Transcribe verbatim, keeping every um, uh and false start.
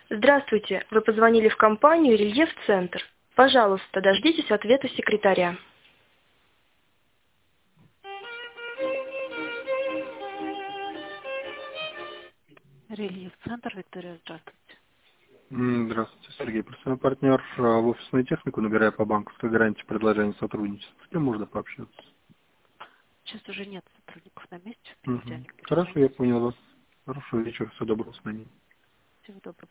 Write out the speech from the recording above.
Здравствуйте, вы позвонили в компанию «Рельеф-центр». Пожалуйста, дождитесь ответа секретаря. Рельеф-центр, Виктория, здравствуйте. М, Здравствуйте, Сергей. Представляю партнер а, в офисную технику, набирая по банковской гарантии предложение сотрудничества. С кем можно пообщаться? Сейчас уже нет сотрудников на месте, в Мгм. понедельник Хорошо, я перезвоните. понял вас. Хорошего вечера, всего доброго, с нами. Всего доброго.